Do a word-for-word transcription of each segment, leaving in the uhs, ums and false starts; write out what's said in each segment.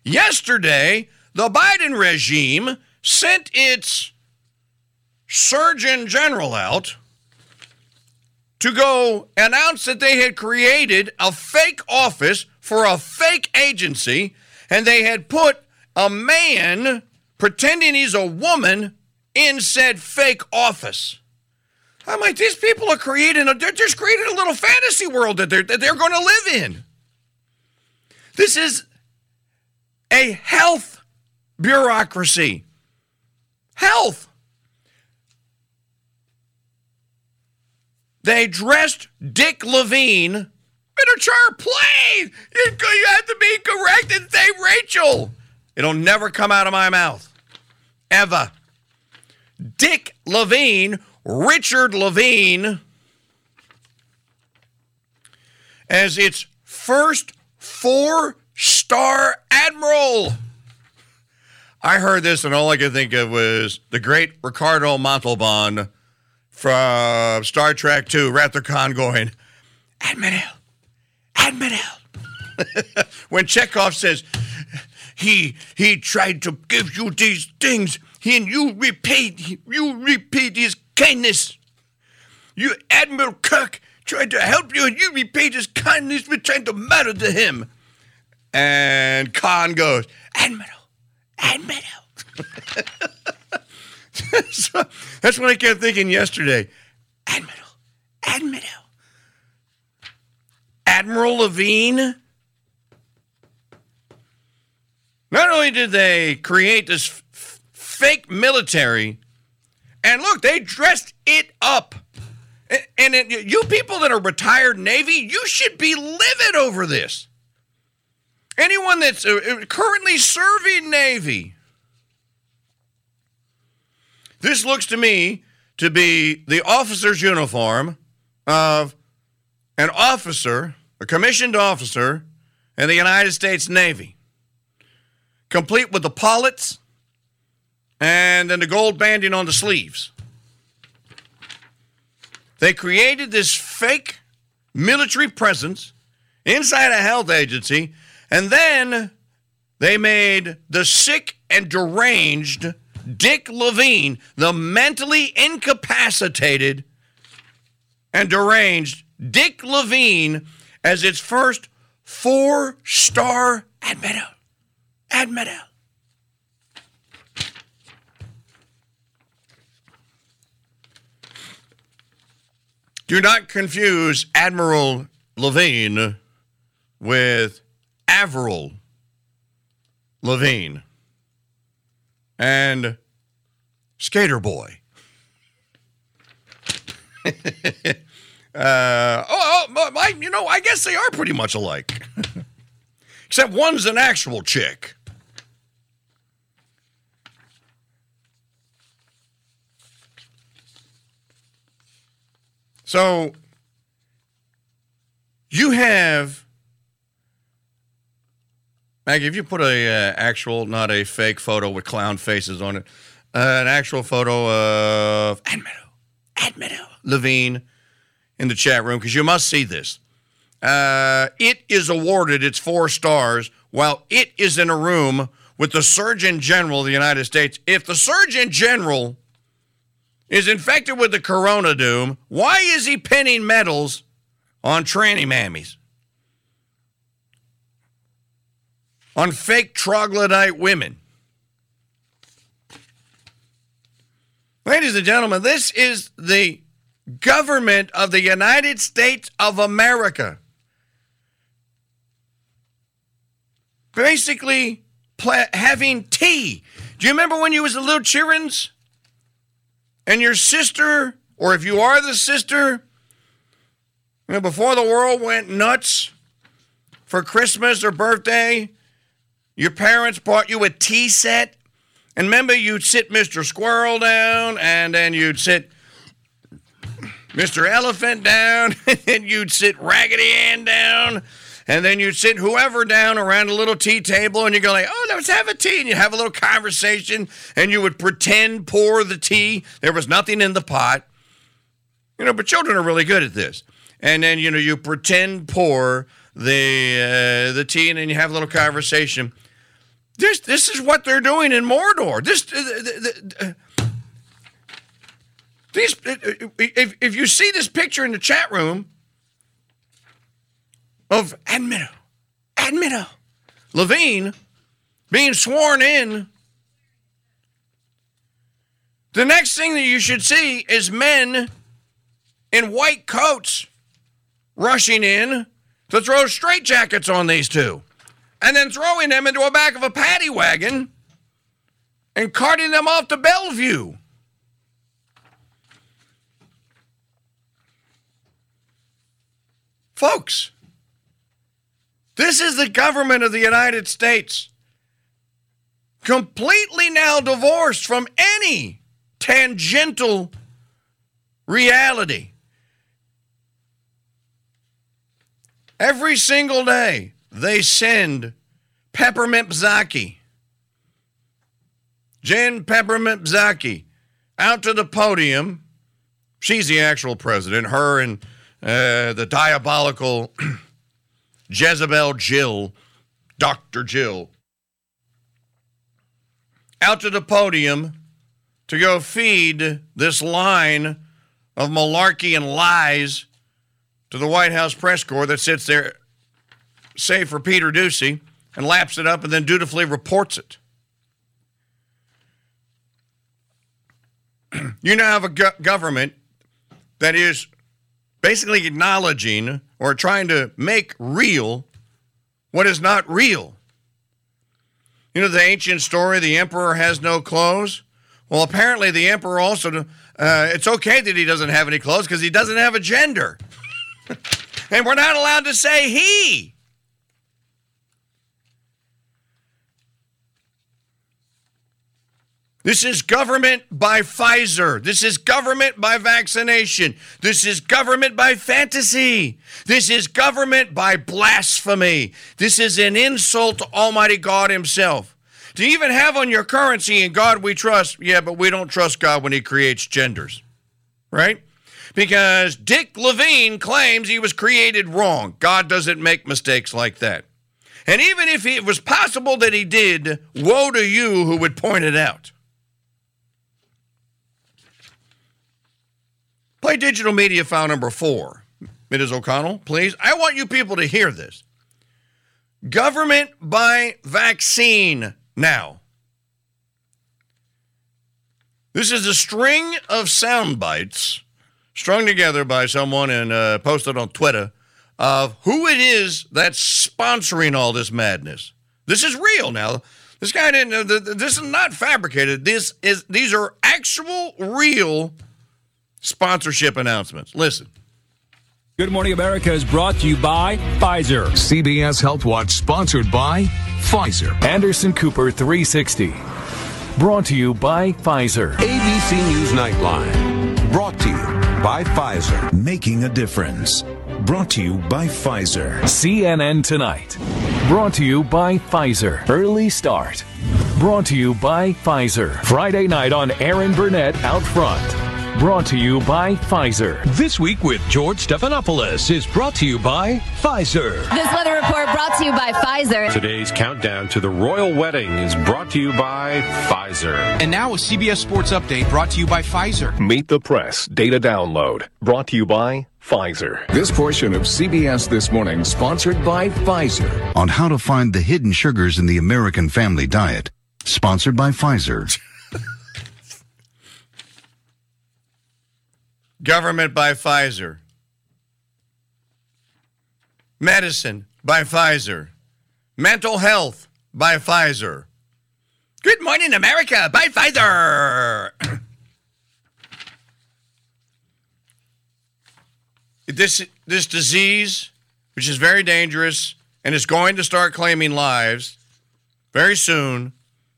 Yesterday, the Biden regime sent its Surgeon General out to go announce that they had created a fake office for a fake agency, and they had put a man pretending he's a woman in said fake office. I'm like, these people are creating a, they're just creating a little fantasy world that they're, that they're going to live in. This is a health bureaucracy. Health. They dressed Dick Levine in a chart. Please, you, you have to be correct and say Rachel. It'll never come out of my mouth. Ever. Dick Levine, Richard Levine, as its first four-star admiral. I heard this, and all I could think of was the great Ricardo Montalban from Star Trek two, Wrath of Khan, going, Admiral, Admiral. When Chekhov says, he he tried to give you these things, and you repaid, you repaid his kindness. You, Admiral Kirk, tried to help you, and you repaid his kindness by trying to matter to him. And Khan goes, Admiral, Admiral. So, that's what I kept thinking yesterday. Admiral, Admiral. Admiral Levine. Not only did they create this f- fake military, and look, they dressed it up. And, and it, you people that are retired Navy, you should be livid over this. Anyone that's uh, currently serving Navy. This looks to me to be the officer's uniform of an officer, a commissioned officer in the United States Navy, complete with the paulets and then the gold banding on the sleeves. They created this fake military presence inside a health agency, and then they made the sick and deranged Dick Levine, the mentally incapacitated and deranged Dick Levine, as its first four-star admiral. Admiral. Do not confuse Admiral Levine with Avril Levine and Skater Boy. uh, oh, oh my, you know, I guess they are pretty much alike. Except one's an actual chick. So, you have, Maggie, if you put a uh, actual, not a fake photo with clown faces on it, uh, an actual photo of Admiral, Admiral Levine in the chat room, because you must see this. Uh, it is awarded its four stars while it is in a room with the Surgeon General of the United States. If the Surgeon General is infected with the Corona doom, why is he pinning medals on tranny mammies? On fake troglodyte women? Ladies and gentlemen, this is the government of the United States of America. Basically pla- having tea. Do you remember when you was a little children's? And your sister, or if you are the sister, you know, before the world went nuts for Christmas or birthday, your parents bought you a tea set. And remember, you'd sit Mister Squirrel down, and then you'd sit Mister Elephant down, and you'd sit Raggedy Ann down, and then you'd sit whoever down around a little tea table, and you go like, oh, let's have a tea, and you have a little conversation, and you would pretend pour the tea. There was nothing in the pot. You know, but children are really good at this. And then, you know, you pretend pour the uh, the tea, and then you have a little conversation. This this is what they're doing in Mordor. This uh, the, the, uh, these uh, if if you see this picture in the chat room of Admiral Admiral Levine being sworn in, the next thing that you should see is men in white coats rushing in to throw straitjackets on these two, and then throwing them into the back of a paddy wagon and carting them off to Bellevue. Folks, this is the government of the United States, completely now divorced from any tangential reality. Every single day, they send Peppermint Psaki, Jen Peppermint Psaki, out to the podium. She's the actual president. Her and uh, the diabolical Jezebel Jill, Doctor Jill, out to the podium to go feed this line of malarkey and lies to the White House press corps that sits there, save for Peter Doocy, and laps it up and then dutifully reports it. You now have a go- government that is basically acknowledging or trying to make real what is not real. You know the ancient story, the emperor has no clothes? Well, apparently the emperor also, uh, it's okay that he doesn't have any clothes because he doesn't have a gender. And we're not allowed to say he. This is government by Pfizer. This is government by vaccination. This is government by fantasy. This is government by blasphemy. This is an insult to Almighty God himself. To even have on your currency, in God we trust, yeah, but we don't trust God when he creates genders, right? Because Dick Levine claims he was created wrong. God doesn't make mistakes like that. And even if it was possible that he did, woe to you who would point it out. Play digital media file number four. Miz O'Connell, please. I want you people to hear this. Government by vaccine now. This is a string of sound bites strung together by someone and uh, posted on Twitter of who it is that's sponsoring all this madness. This is real now. This guy didn't. Uh, this is not fabricated. This is. These are actual, real sponsorship announcements. Listen. Good Morning America is brought to you by Pfizer. C B S Health Watch sponsored by Pfizer. Anderson Cooper three sixty. Brought to you by Pfizer. A B C News Nightline. Brought to you by Pfizer. Making a difference. Brought to you by Pfizer. C N N Tonight. Brought to you by Pfizer. Early Start. Brought to you by Pfizer. Friday night on Aaron Burnett Out Front. Brought to you by Pfizer. This Week with George Stephanopoulos is brought to you by Pfizer. This weather report brought to you by Pfizer. Today's countdown to the royal wedding is brought to you by Pfizer. And now a C B S Sports Update brought to you by Pfizer. Meet the Press Data Download brought to you by Pfizer. This portion of C B S This Morning sponsored by Pfizer. On how to find the hidden sugars in the American family diet. Sponsored by Pfizer. Government by Pfizer. Medicine by Pfizer. Mental health by Pfizer. Good Morning America by Pfizer. this this disease, which is very dangerous and is going to start claiming lives very soon,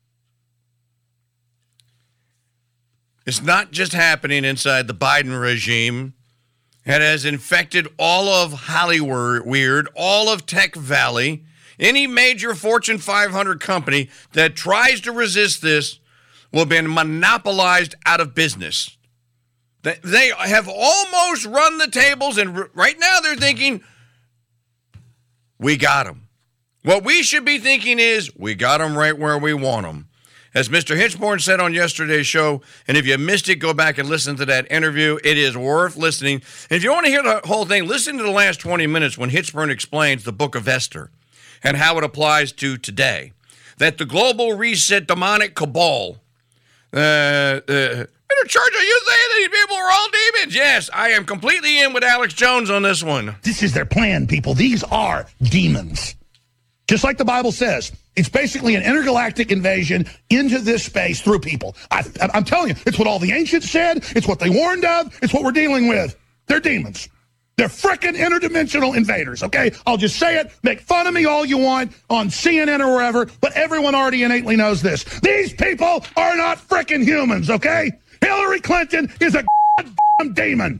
it's not just happening inside the Biden regime. It has infected all of Hollywood, all of Tech Valley. Any major Fortune five hundred company that tries to resist this will be monopolized out of business. They have almost run the tables, and right now they're thinking, we got them. What we should be thinking is, we got them right where we want them. As Mister Hitchborn said on yesterday's show, and if you missed it, go back and listen to that interview. It is worth listening. And if you want to hear the whole thing, listen to the last twenty minutes when Hitchborn explains the book of Esther and how it applies to today. That the global reset demonic cabal, uh, uh, in charge of you saying these people are all demons? Yes, I am completely in with Alex Jones on this one. This is their plan, people. These are demons. Just like the Bible says, it's basically an intergalactic invasion into this space through people. I, I'm telling you, it's what all the ancients said. It's what they warned of. It's what we're dealing with. They're demons. They're frickin' interdimensional invaders, okay? I'll just say it. Make fun of me all you want on C N N or wherever, but everyone already innately knows this. These people are not frickin' humans, okay? Hillary Clinton is a goddamn demon.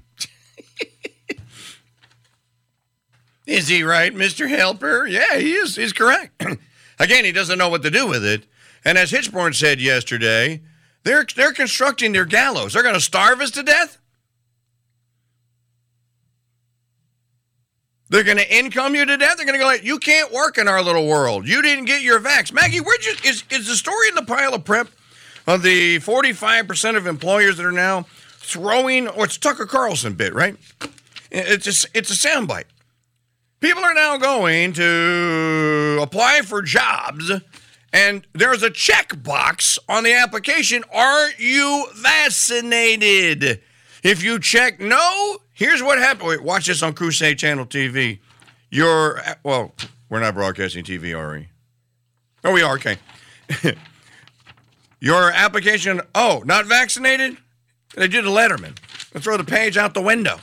Is he right, Mister Helper? Yeah, he is. He's correct. Again, he doesn't know what to do with it. And as Hitchborn said yesterday, they're they're constructing their gallows. They're going to starve us to death? They're going to income you to death? They're going to go like, you can't work in our little world. You didn't get your vax. Maggie, where'd you, is, is the story in the pile of prep of the forty-five percent of employers that are now throwing, or it's Tucker Carlson bit, right? It's a, it's a soundbite. People are now going to apply for jobs, and there's a checkbox on the application. Are you vaccinated? If you check no, here's what happened. Wait, watch this on Crusade Channel T V. You're, well, we're not broadcasting T V, are we? Oh, we are, okay. Your application, oh, not vaccinated? They did a Letterman. They'll throw the page out the window.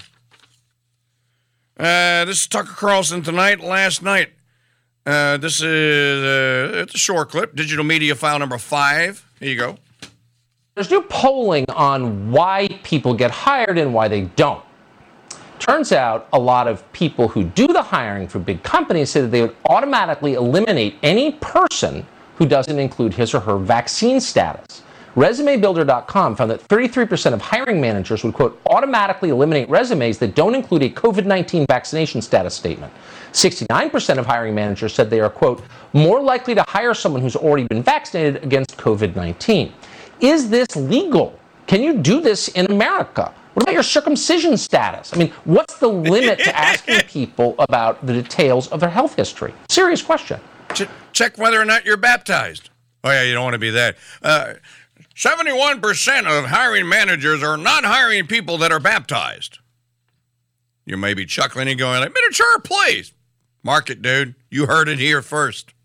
Uh, this is Tucker Carlson tonight, last night. Uh, this is uh, it's a short clip. Digital media file number five. Here you go. There's new polling on why people get hired and why they don't. Turns out a lot of people who do the hiring for big companies say that they would automatically eliminate any person who doesn't include his or her vaccine status. Resume Builder dot com found that thirty-three percent of hiring managers would, quote, automatically eliminate resumes that don't include a COVID nineteen vaccination status statement. sixty-nine percent of hiring managers said they are, quote, more likely to hire someone who's already been vaccinated against COVID nineteen. Is this legal? Can you do this in America? What about your circumcision status? I mean, what's the limit to asking people about the details of their health history? Serious question. Ch- check whether or not you're baptized. Oh, yeah, you don't want to be that. Uh, seventy-one percent of hiring managers are not hiring people that are baptized. You may be chuckling and going, like, miniature, please. Mark it, dude. You heard it here first.